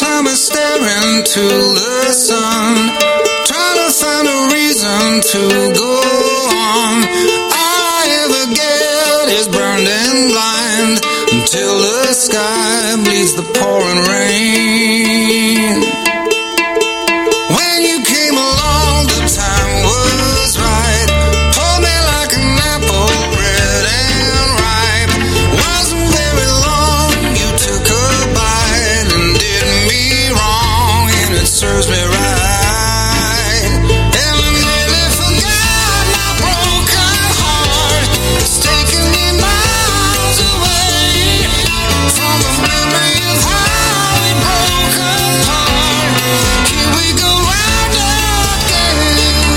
time I stare into the sun, trying to find a reason to go on. All I ever get is burned and blind, until the sky bleeds the pouring rain. When you came along, the time was right. Pulled me like an apple, red and ripe. Wasn't very long, you took a bite and did me wrong, and it serves me right. And I nearly forgot my broken heart. It's taken me miles away from the memory of how we broke apart. Here we go round again.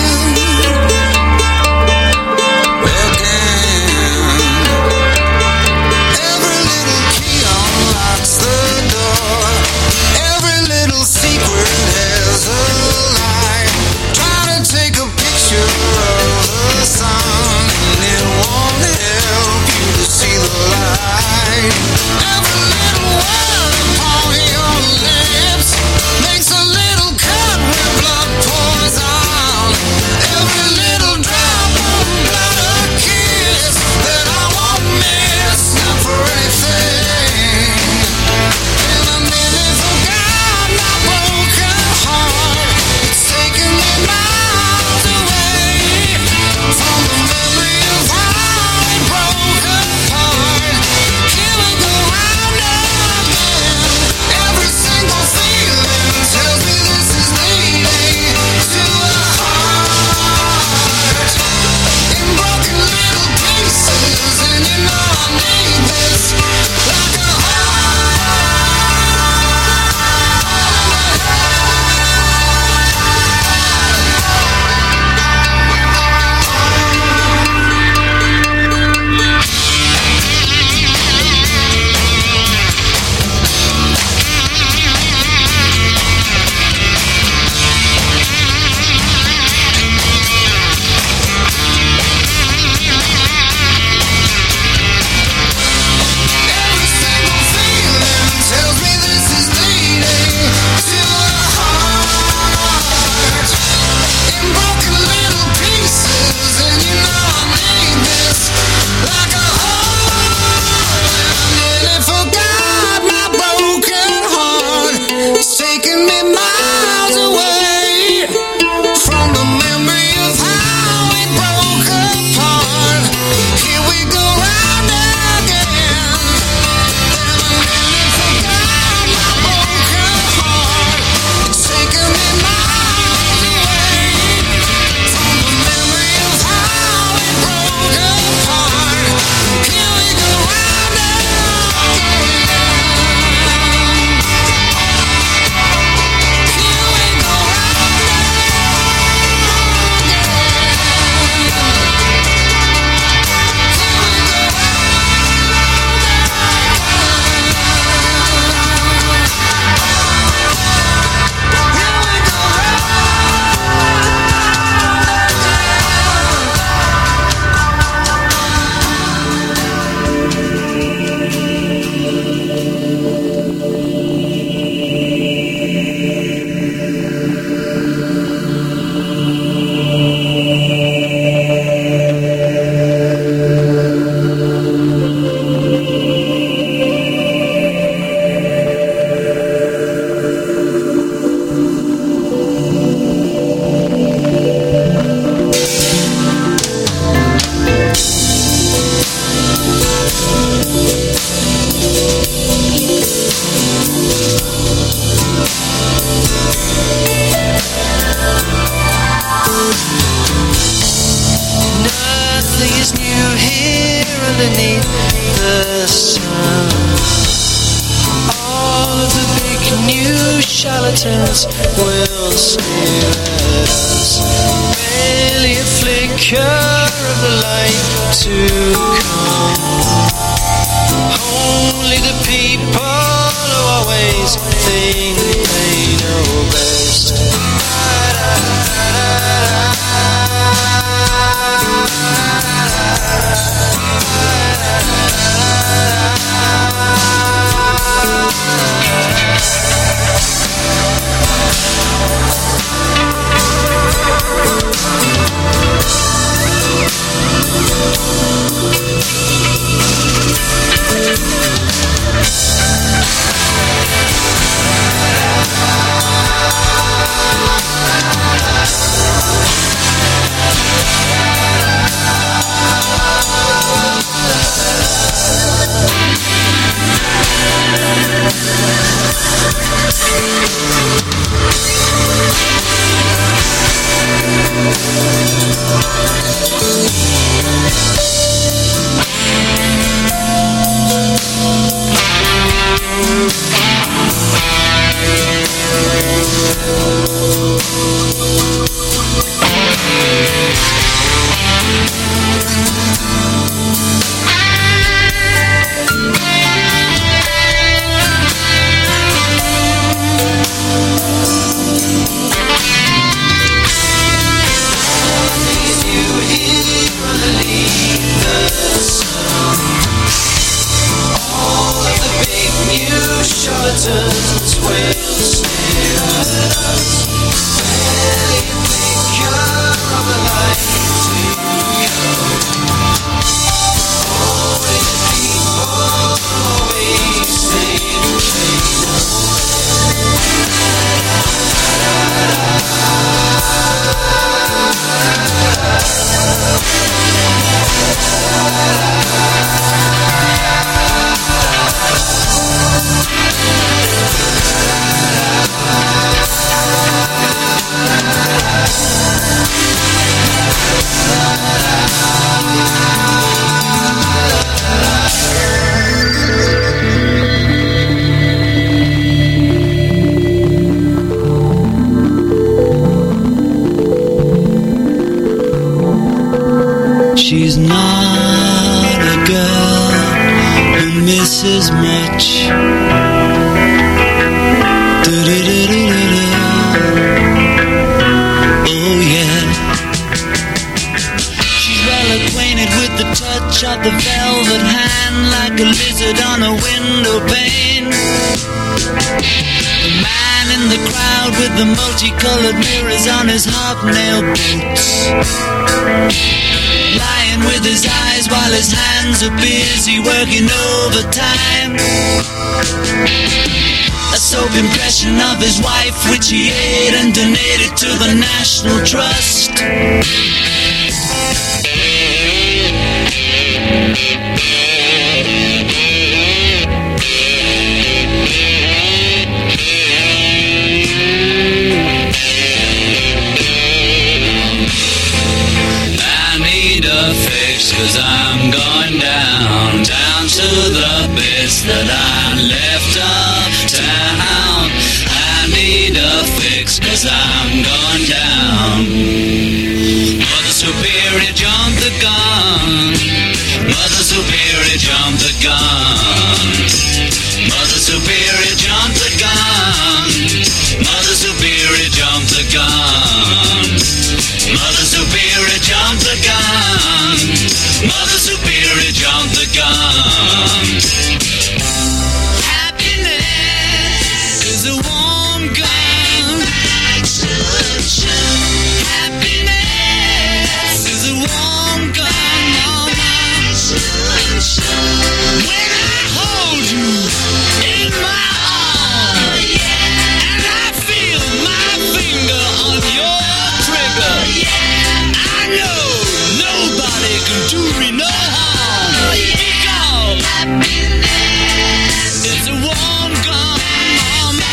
Every little key unlocks the door. Every little secret has a lie. Try to take a picture of the sun, and it won't help you to see the light. Every little word upon your lips makes a little cut where blood pours out. Every little drop of blood, a kiss that I won't miss, not for anything. And I nearly forgot my broken heart. It's taken me miles away from the memory of how we broke apart. Here we go round again. Every single feeling tells me this is leading to a heart in broken little pieces, and you know I need this like a every single feeling tells me this is leading to a heart in broken little pieces, and you know I need this like a heart. I nearly forgot my broken heart. It's taken me miles away from the memory of how we broke apart. Here we go round again. And I nearly forgot my broken heart. It's taken me miles away from the memory of how we broke apart. Here we go round again. Here we go round nothing is new here underneath the sun. All of the big new charlatans will sneer at us. Barely a flicker of the light to come. Only the people who always think they know best. She's not a girl who misses much. Do-do-do-do-do-do. Oh yeah. She's well acquainted with the touch of the velvet hand, like a lizard on a window pane. The man in the crowd with the multicolored mirrors on his hobnail boots, lying with his eyes while his hands are busy working overtime. A soap impression of his wife, which he ate and donated to the National Trust. Cause I'm going down to the bits that I left uptown. I need a fix cause I'm going down. Mother Superior, jump the gun. Mother Superior, jump the gun. Mother Superior, jump the gun. Mother Superior, jump the gun. Mother Superior, jump the gun. Mother Superior, jump the gun. Happiness is a warm gun. Happiness is a warm gun, mama. When I hold you in my arms, and I feel my finger on your trigger, I know nobody can do me no harm. Because happiness is a warm gun, mama.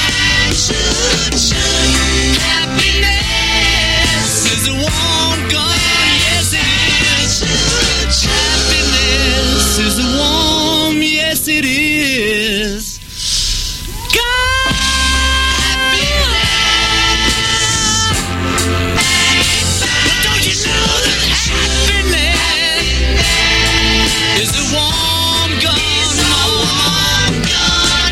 Happiness is a warm gun, yes it is. Happiness is a warm, yes it is. God, happiness. But don't you know that happiness is a warm gun, warm gun,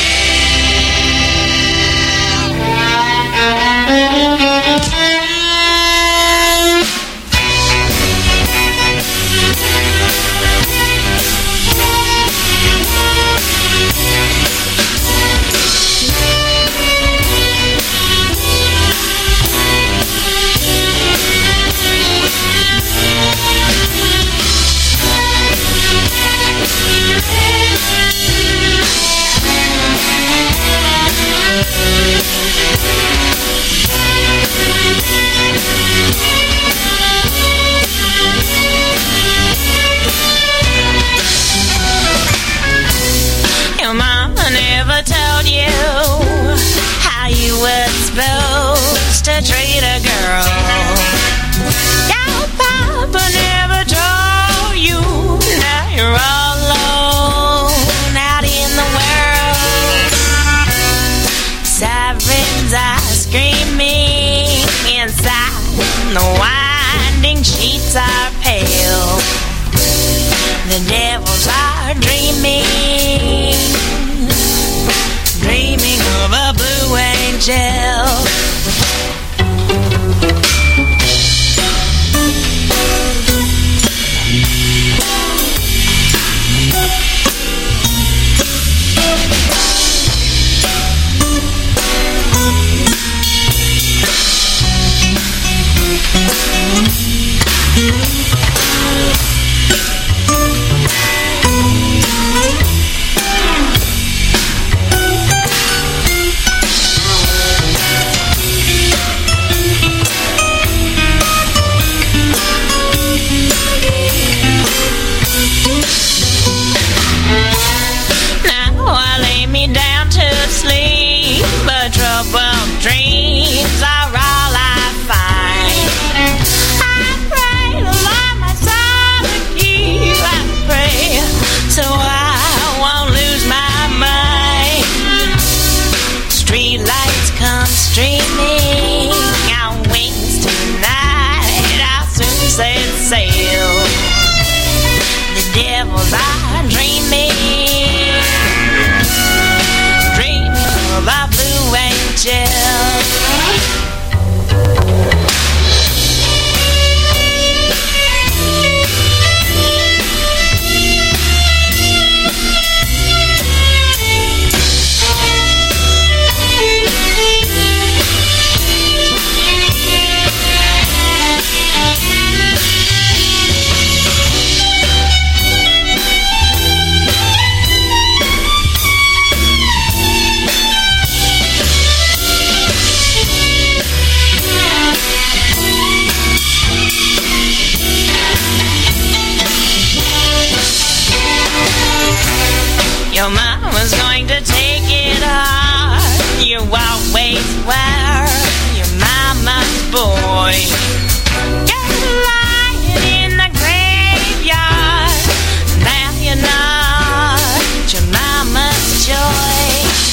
Your mama never told you how you were supposed to treat a girl. Your papa never told you. Now you're all alone out in the world. Sirens are screaming inside. The winding sheets are pale. The devils are dreaming of a blue angel. Your mama's going to take it hard. You always were your mama's boy. You're lying in the graveyard. Now you're not your mama's joy.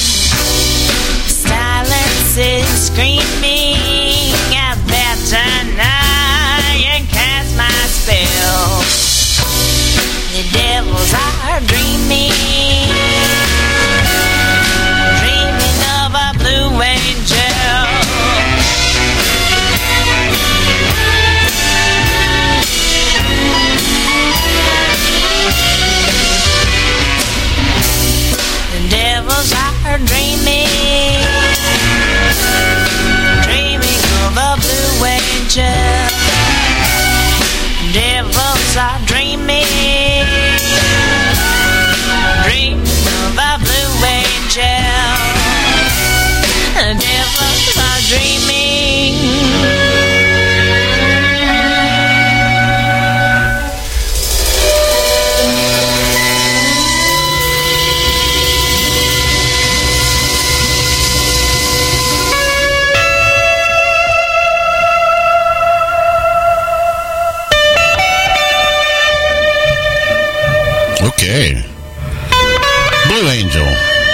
Silence is screaming. I better not you cast my spell. The devils are dreaming. Devils are dreaming, dreaming of a blue angel. Devils are dreaming. Okay. Blue Angel.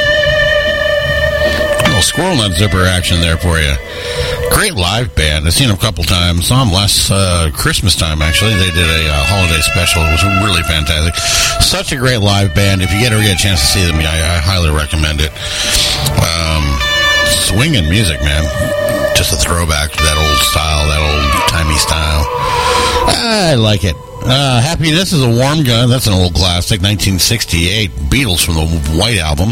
A little squirrel nut zipper action there for you. Great live band. I've seen them a couple times. Saw them last Christmas time, actually. They did a holiday special. It was really fantastic. Such a great live band. If you ever get a chance to see them, I highly recommend it. Swinging music, man. Just a throwback to that old style, that old-timey style. I like it. Happiness is a Warm Gun. That's an old classic, 1968. Beatles from the White Album.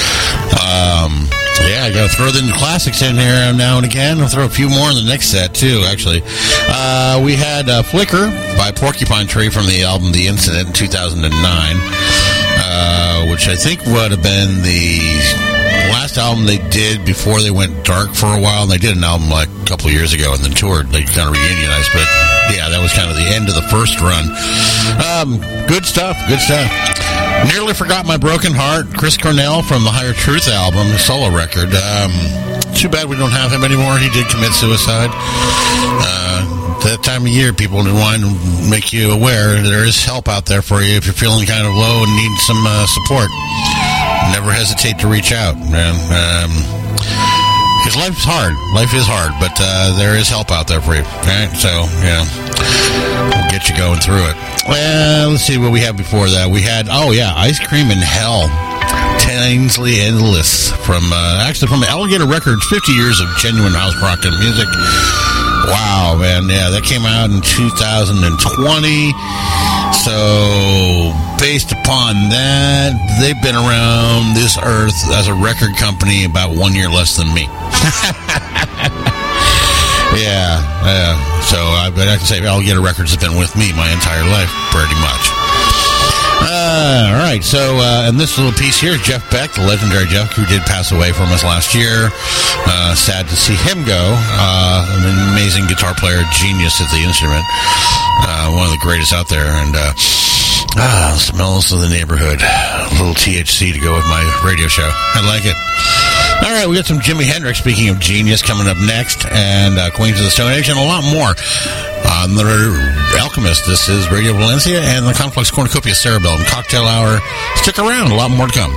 Yeah, I got to throw the classics in here now and again. I'll throw a few more in the next set, too, actually. We had Flicker by Porcupine Tree from the album The Incident in 2009, which I think would have been the last album they did before they went dark for a while. And they did an album like a couple of years ago and then toured. They kind of reunionized, but yeah, that was kind of the end of the first run. Good stuff. Nearly Forgot My Broken Heart, Chris Cornell from the Higher Truth album, his solo record. Too bad we don't have him anymore. He did commit suicide. That time of year, people want to make you aware there is help out there for you if you're feeling kind of low and need some support. Never hesitate to reach out, man. Because life's hard. Life is hard, but there is help out there for you. Right? So, we'll get you going through it. Well, let's see what we had before that. We had, Ice Cream in Hell. Tinsley Endless from Alligator Records, 50 years of genuine house rock and music. Wow, man. Yeah, that came out in 2020. So, based upon that, they've been around this earth as a record company about 1 year less than me. Yeah. So, I can say Alligator Records has been with me my entire life, pretty much. All right, so, and this little piece here is Jeff Beck, the legendary Jeff, who did pass away from us last year. Sad to see him go. An amazing guitar player, genius at the instrument. One of the greatest out there. And, smells of the neighborhood. A little THC to go with my radio show. I like it. All right, we got some Jimi Hendrix, speaking of genius, coming up next, and Queens of the Stone Age, and a lot more on the Alchemist. This is Radio Valencia and the Complex Cornucopia Cerebellum Cocktail Hour. Stick around, a lot more to come.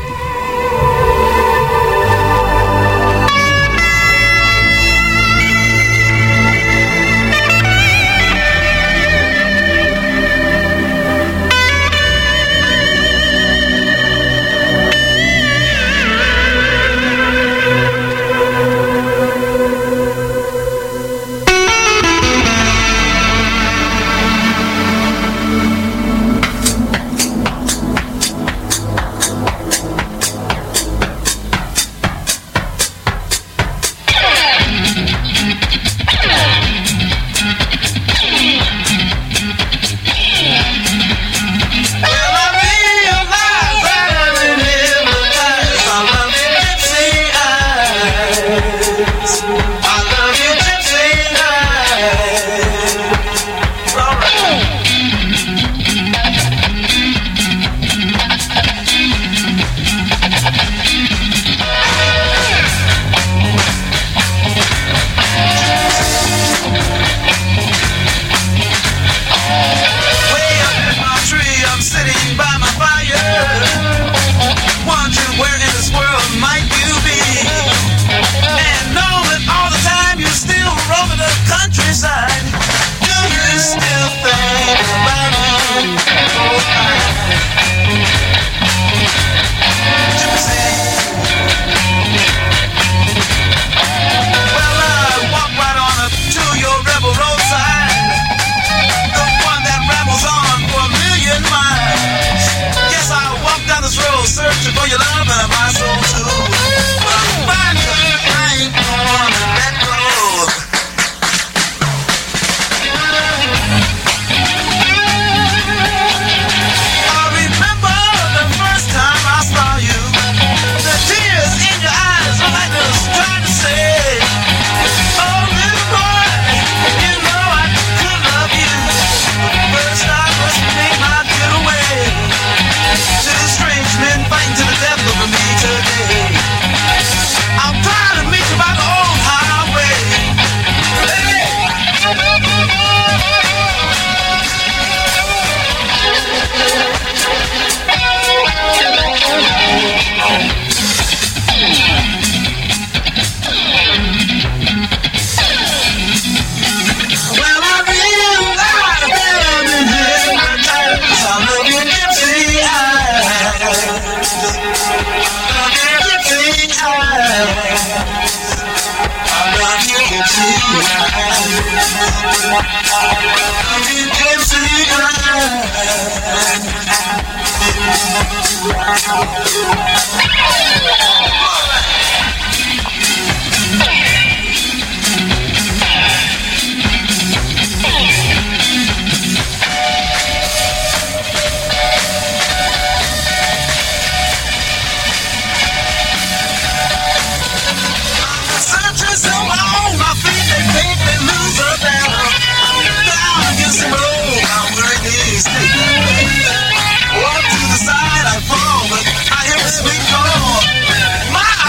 Searching so long, my feet they make me lose a down. Down against the road, I'm wearing these. Walk to the side, I fall, but I hear a sweet call. My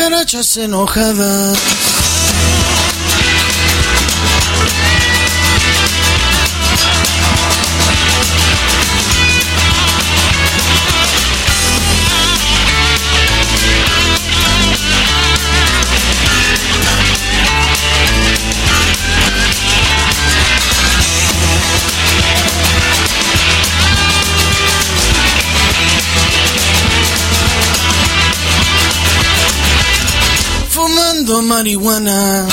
cucarachas enojadas. Fumando marihuana.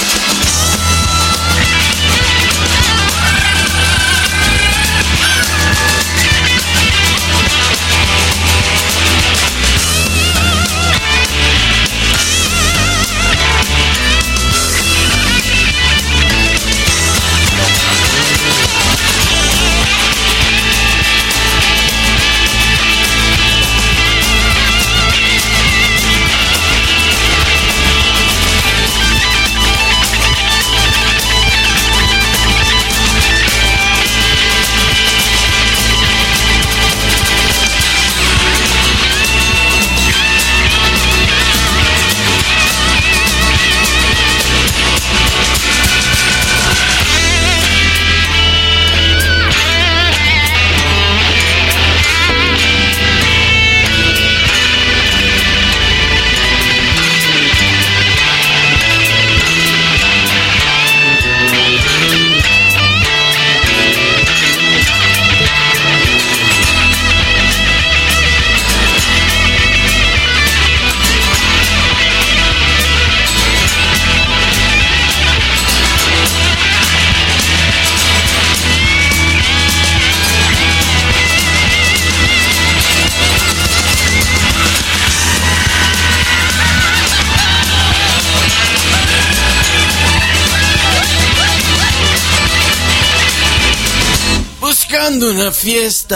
Buscando una fiesta.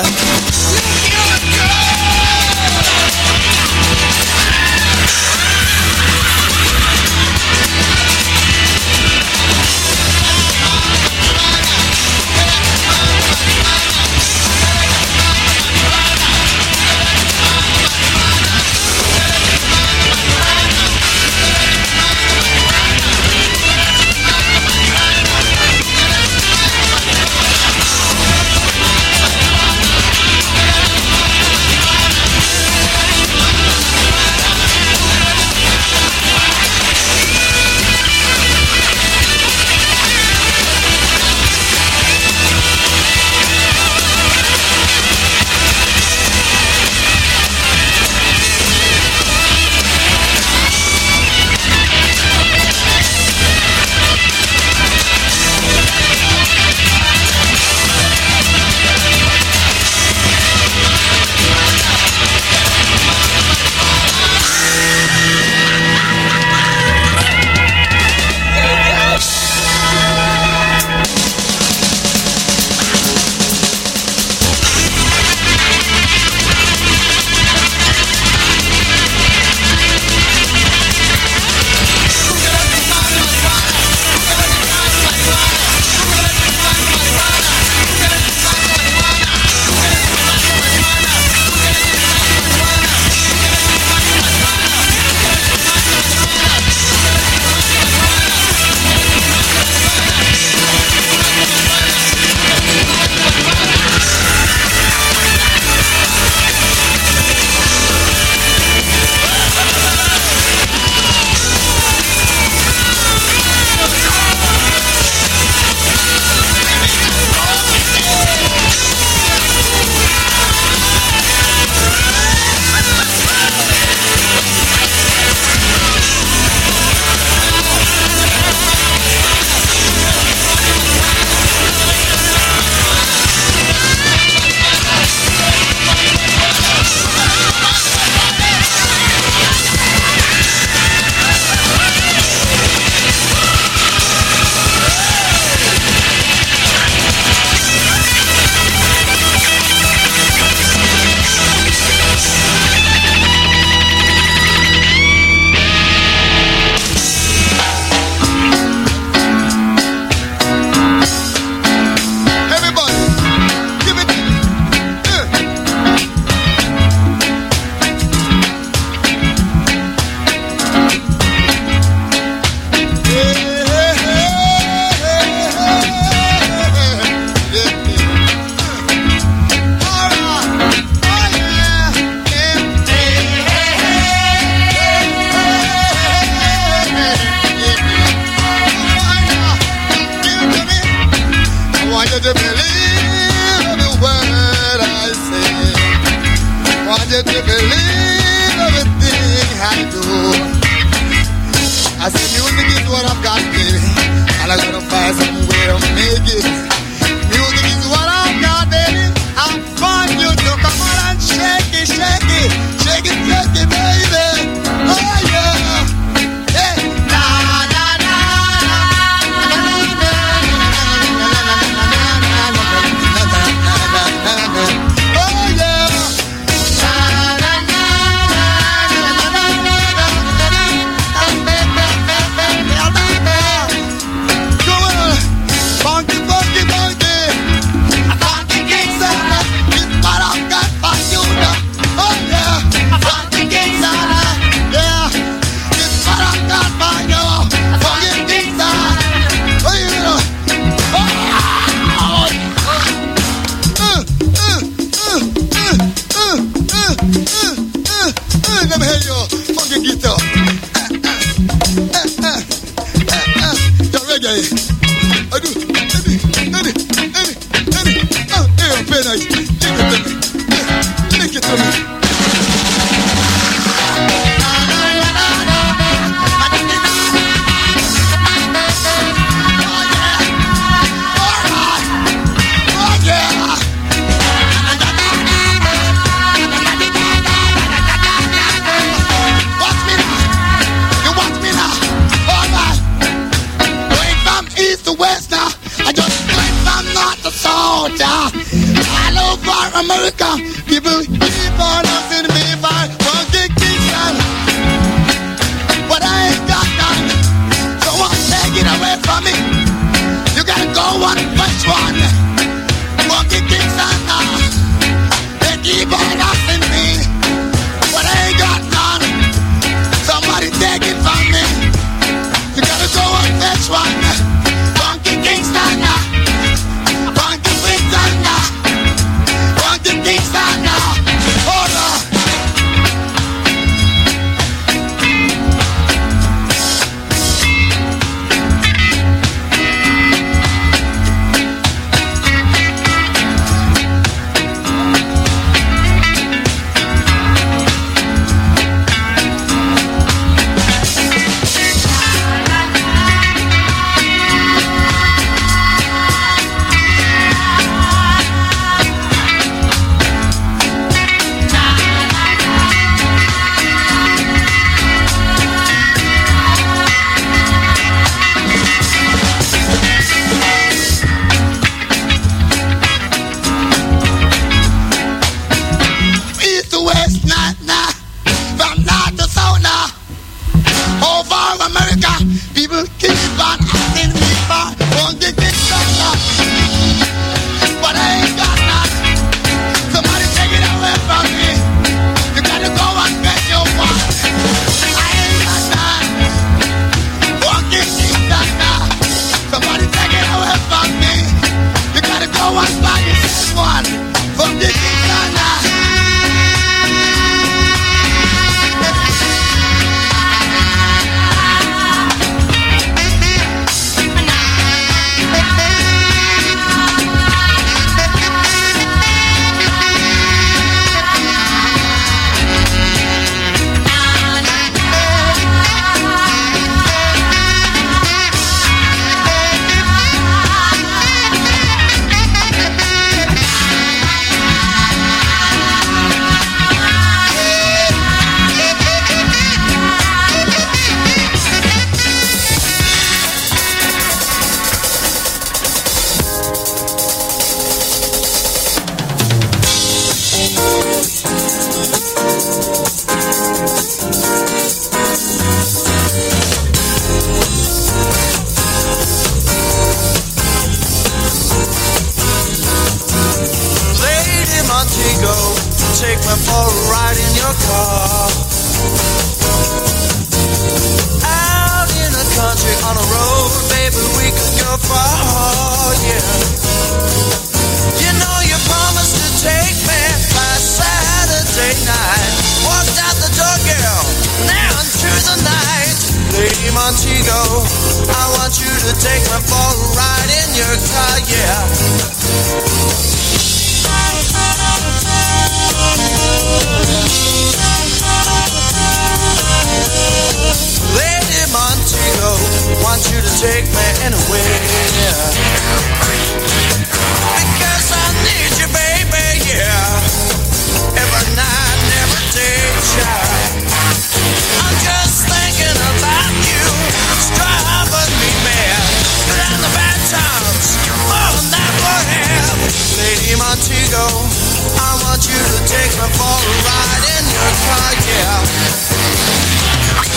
just believe everything I do. I say music is what I've got, baby, and I gotta find some way to make it. Music is what I've got, baby. I want you to come on and shake it, shake it, shake it, shake it, baby. Oh yeah. Hey, na na na oh yeah. Come on, funky, funky, funky. Funky King Sana, it's what I've got for you now. Oh yeah, funky King Sana, yeah, it's what I've got for you. Funky King Sana, oh yeah. Let me hear your funky guitar. Your reggae. I do. Hey, very nice. Give it to me. Make it to me. Oh yeah. Watch me now. You watch me now. All right. Going from east to west now. I just went from north to south. All over America, people keep on asking me for funky Kingston. But I ain't got none. So won't take it away from me. You gotta go on which one? Funky Kingston now. They keep on asking me, but I ain't got none. Somebody take it from me. You gotta go on which one? Funky Kingston now. Funky Kingston now. Funky Kingston now. Hold on. East to west, nah. From north to south, nah. Over America, people keep on asking me for funky Kingston, nah. But I ain't got none. Somebody take it away from me. You gotta go and get your one. I ain't got none. Funky Kingston, nah. Somebody take it away from me. You gotta go and buy yourself one. Funky Kingston, nah. Lady Montego, take me for a ride in your car. Out in the country on a road, baby, we could go far, yeah. You know you promised to take me by Saturday night. Walked out the door, girl, now into the night. Lady Montego, I want you to take me for a ride in your car, yeah. Montego. I want you to take me for a ride in your car, yeah.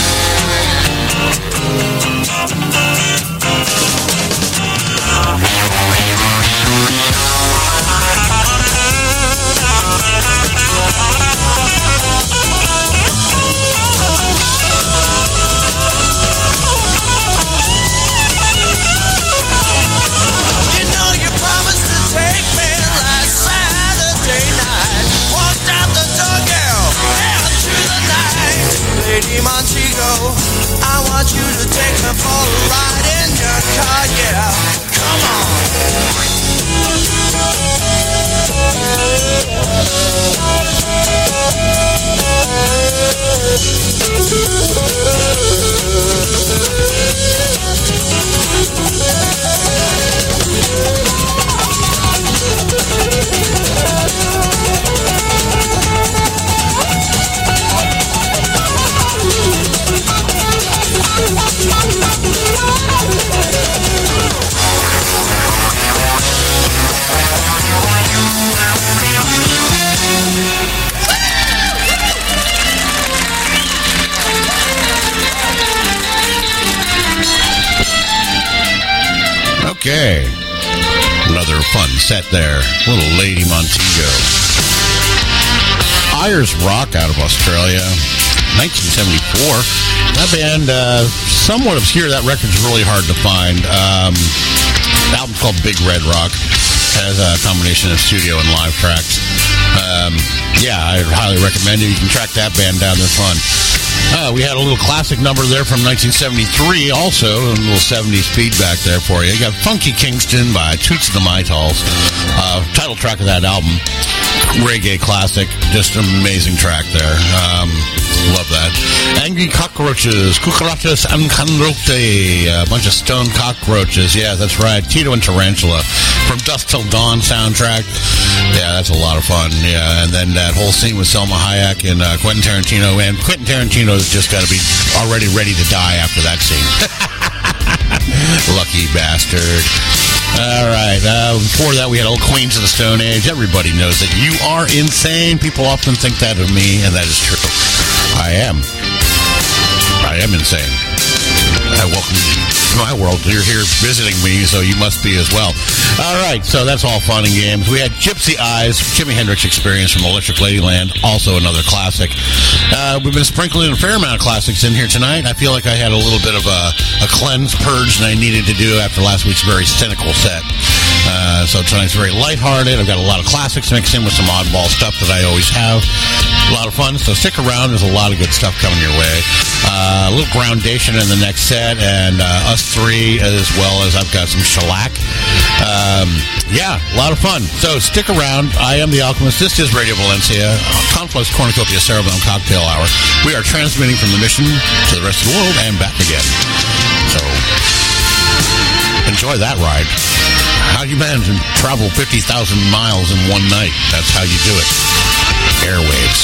You know you promised to take me last Saturday night. Walked out the door, girl, into the night. Lady Montego, I want you to take me for a ride in your car, yeah. Come on. Okay. Another fun set there. Little Lady Montego. Ayers Rock out of Australia. 1974. That band, somewhat obscure. That record's really hard to find. The album's called Big Red Rock. Has a combination of studio and live tracks. Yeah, I highly recommend it. You can track that band down. They're fun. We had a little classic number there from 1973 also, a little 70s feedback there for you. You got Funky Kingston by Toots and the Maytals, title track of that album. Reggae classic, just an amazing track there. Love that. Angry Cockroaches, Cucarachas and Canrote, a bunch of stone cockroaches. Yeah, that's right. Tito and Tarantula from Dusk Till Dawn soundtrack. Yeah, that's a lot of fun. Yeah, and then that whole scene with Selma Hayek and Quentin Tarantino. And Quentin Tarantino's just got to be already ready to die after that scene. Lucky bastard. All right. Before that, we had Old Queens of the Stone Age. Everybody knows that you are insane. People often think that of me, and that is true. I am insane. Welcome to my world. You're here visiting me, so you must be as well. All right, so that's all fun and games. We had Gypsy Eyes, Jimi Hendrix Experience from Electric Ladyland, also another classic. We've been sprinkling a fair amount of classics in here tonight. I feel like I had a little bit of a cleanse, purge that I needed to do after last week's very cynical set. So tonight's very lighthearted. I've got a lot of classics mixed in with some oddball stuff that I always have. A lot of fun, so stick around. There's a lot of good stuff coming your way. A little Groundation in the next set, and us three, as well as I've got some shellac. Yeah, a lot of fun. So stick around. I am The Alchemist. This is Radio Valencia, Conflux Cornucopia Cerebellum Cocktail Hour. We are transmitting from the mission to the rest of the world and back again. So enjoy that ride. How you manage to travel 50,000 miles in one night? That's how you do it. Airwaves.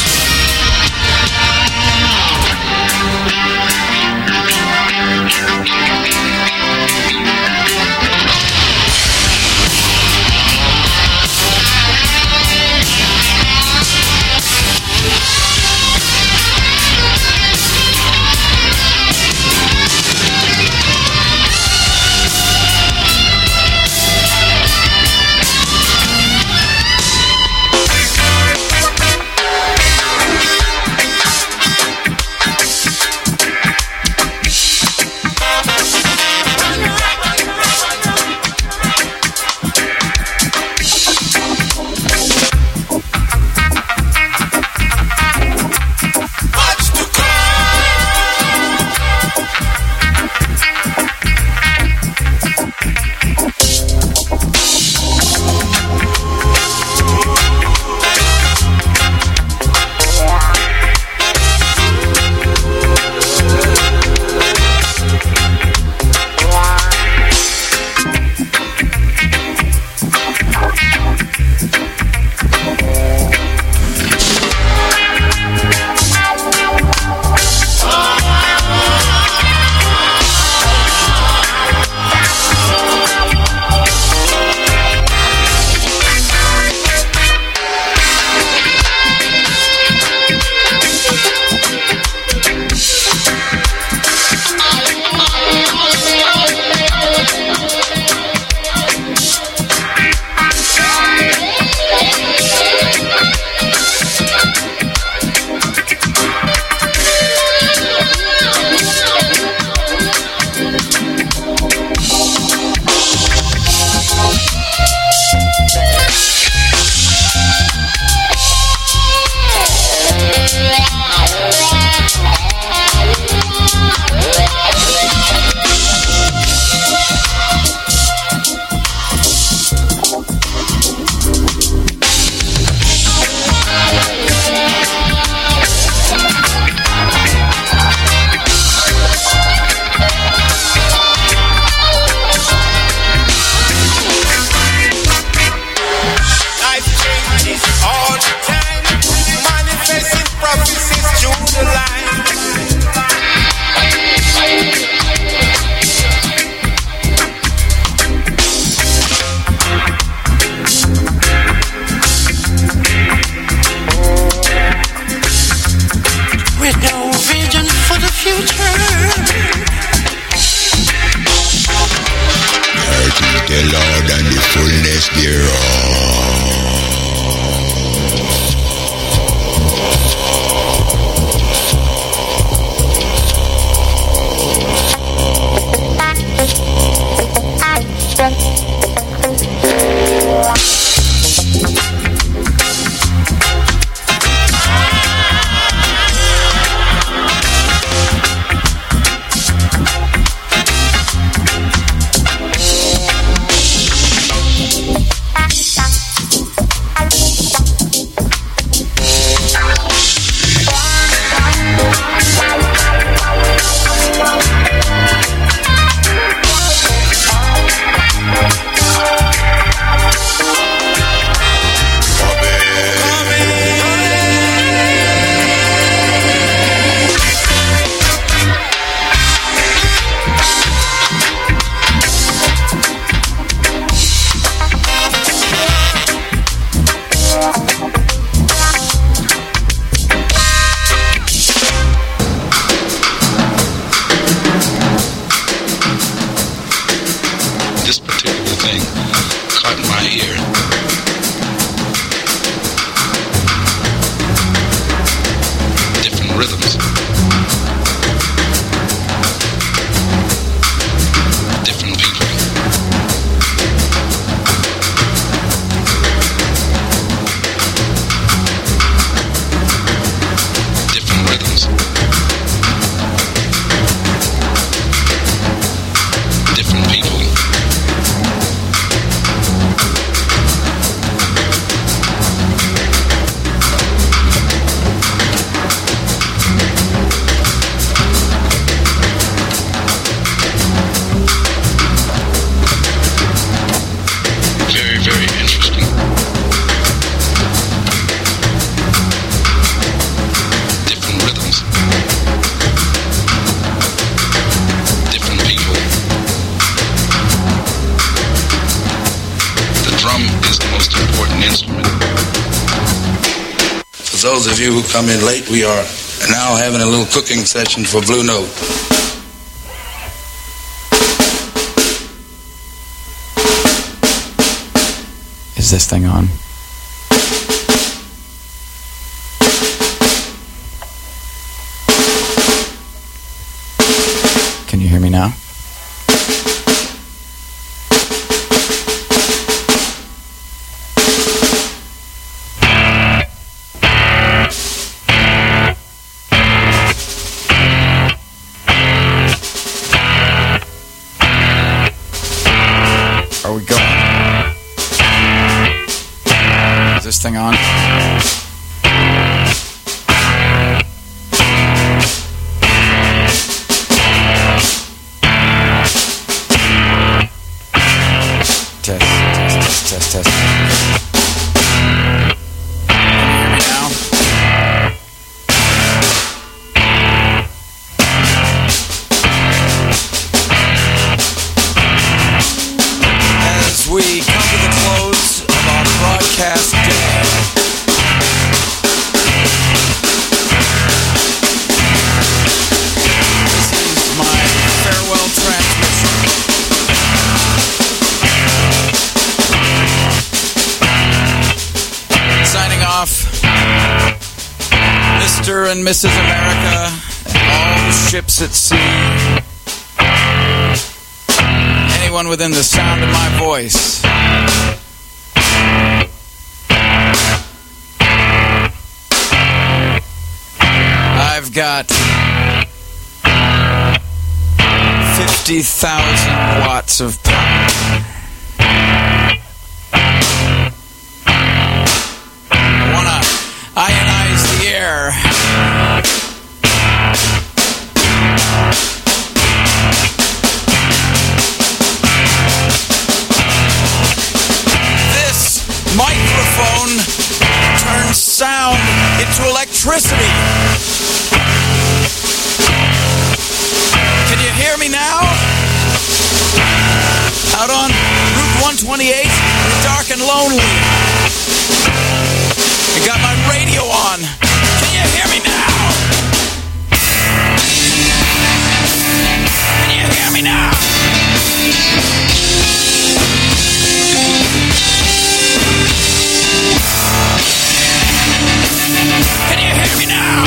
all the time, manifesting prophecies through the line. With no vision for the future. Earth is the Lord and the fullness thereof. This particular thing caught my ear. Different rhythms. Different people. Different rhythms. Different people. Very, very interesting. Different rhythms. Different people. The drum is the most important instrument. For those of you who come in late, we are now having a little cooking session for Blue Note. Is this thing on? Can you hear me now? Are we going? Is this thing on? Test, test, test, test, test. Can you hear me now? As we come to the close of our broadcast day, this is my farewell transmission. Signing off, Mr. and Mrs. America and all the ships at sea. Anyone within the sound of my voice. I've got 50,000 watts of power. I want to ionize the air. This might microphone turns sound into electricity. Can you hear me now? Out on Route 128, dark and lonely. I got my radio on. Can you hear me now? Can you hear me now? Can you hear me now?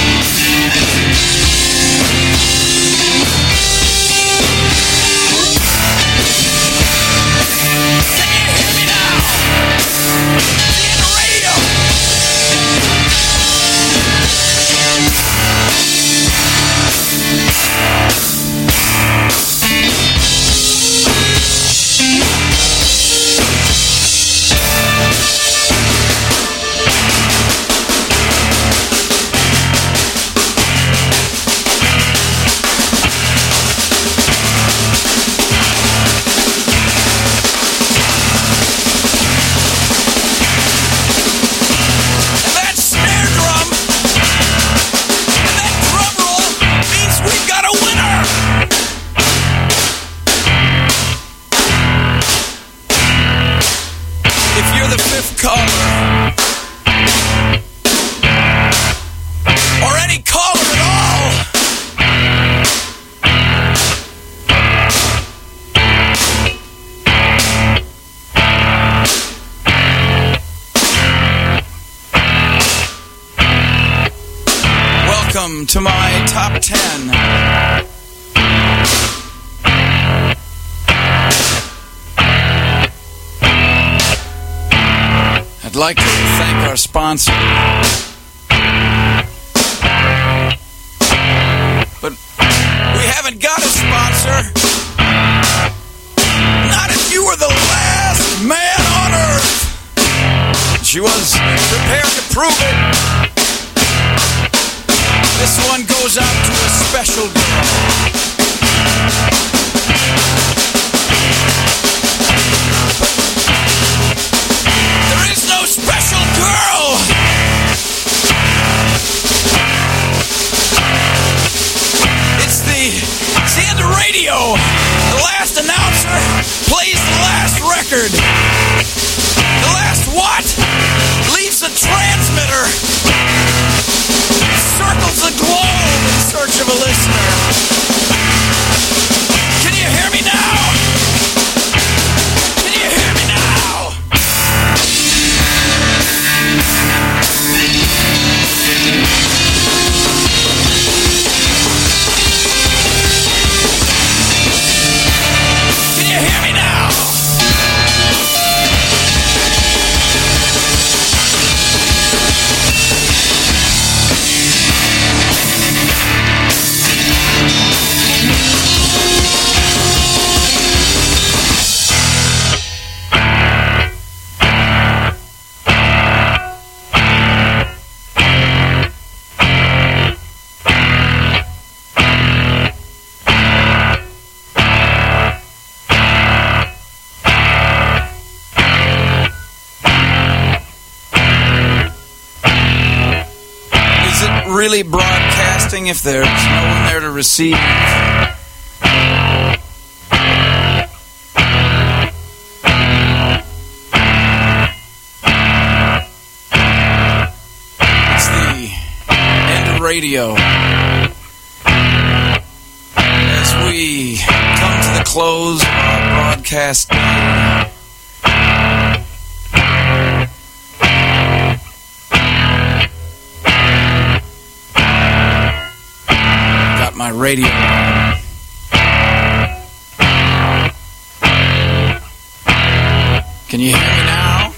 Welcome to my top 10. I'd like to thank our sponsor. But we haven't got a sponsor. Not if you were the last man on earth. She was prepared to prove it. This one goes out to a special girl. There is no special girl. It's the end of radio. The last announcer plays the last record. The last what? Leaves the transmitter. Circles the globe in search of a listener. Can you hear me now? Can you hear me now? Can you hear me now? Really broadcasting if there's no one there to receive? It's the end of radio. As we come to the close of our broadcast day. My radio. Can you hear me now?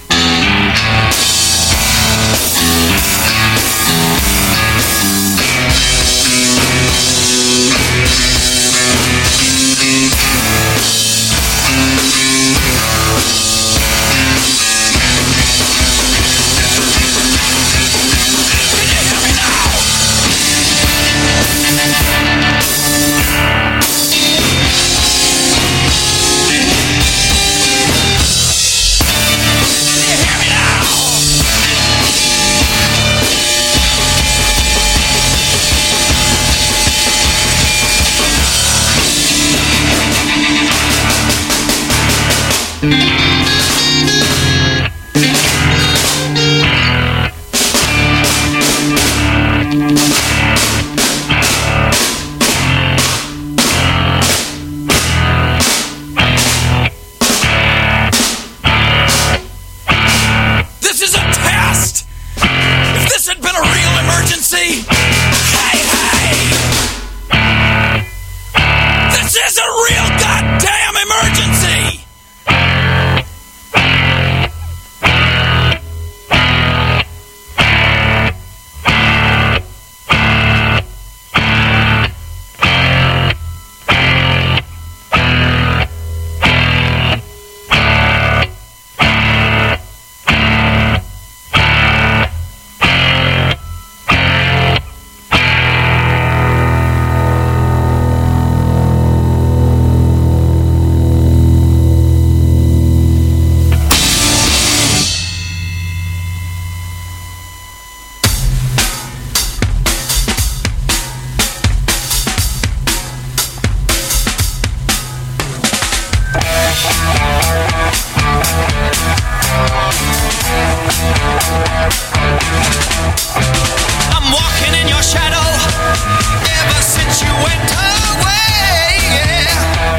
I'm walking in your shadow ever since you went away, yeah.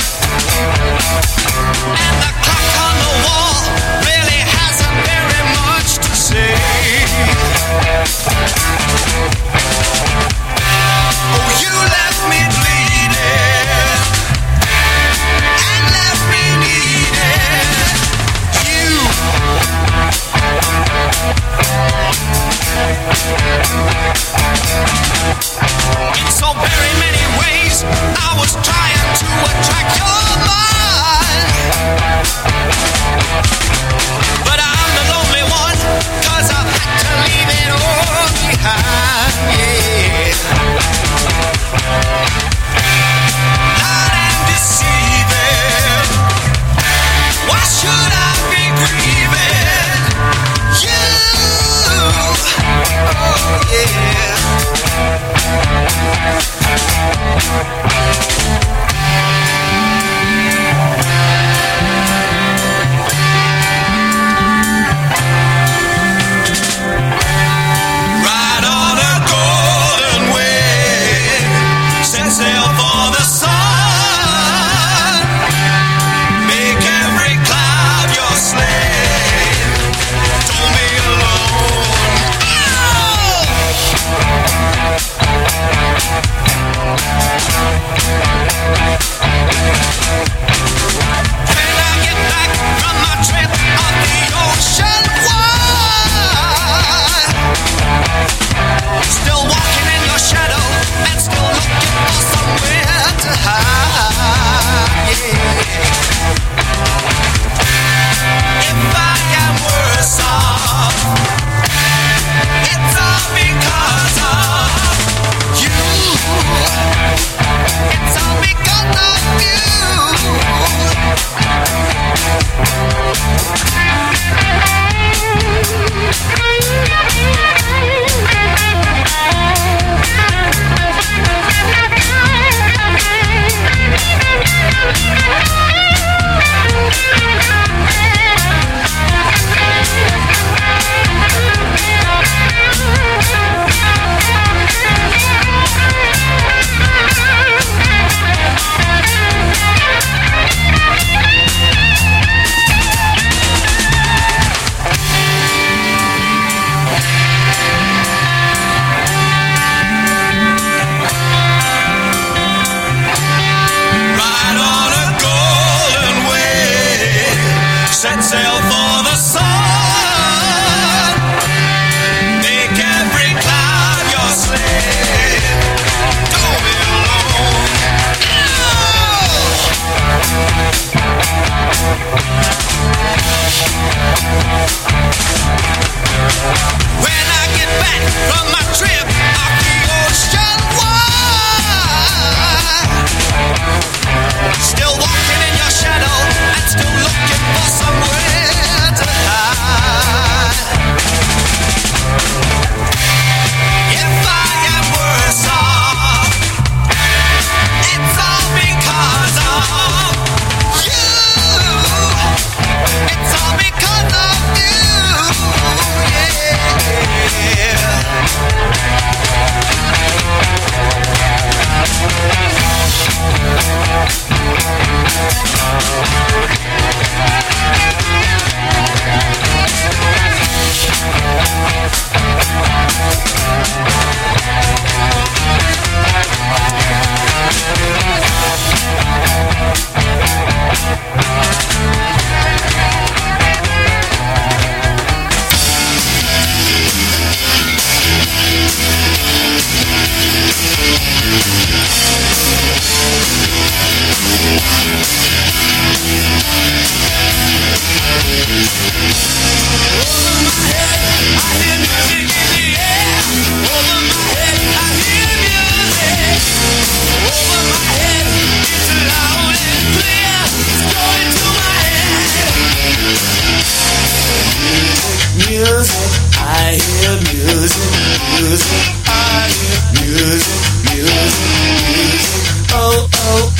And the clock on the wall really hasn't very much to say. Oh, you left me bleeding and left me needing you. In so very many ways, I was trying to attract your mind, but I'm the lonely one, 'cause I've had to leave it all behind, yeah. Lied and deceiving, why should I be grieving you? Oh yeah. Ride on a golden wave, set sail for the sun, make every cloud your slave, don't be alone. When I get back from my trip on the ocean wide, still walking in your shadow and still looking for somewhere to hide, yeah. If I am worse off, it's all because of you. It's all because of you. Ride on a golden wave, set sail for the sun, make every cloud your slave, don't be alone. When I get back from my trip off the ocean wide, still walking in your shadow and still looking for somewhere to hide. If I am worse off, it's all because of you. It's all because of you, yeah.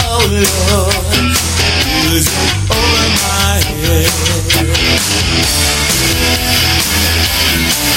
Lord, music over my head.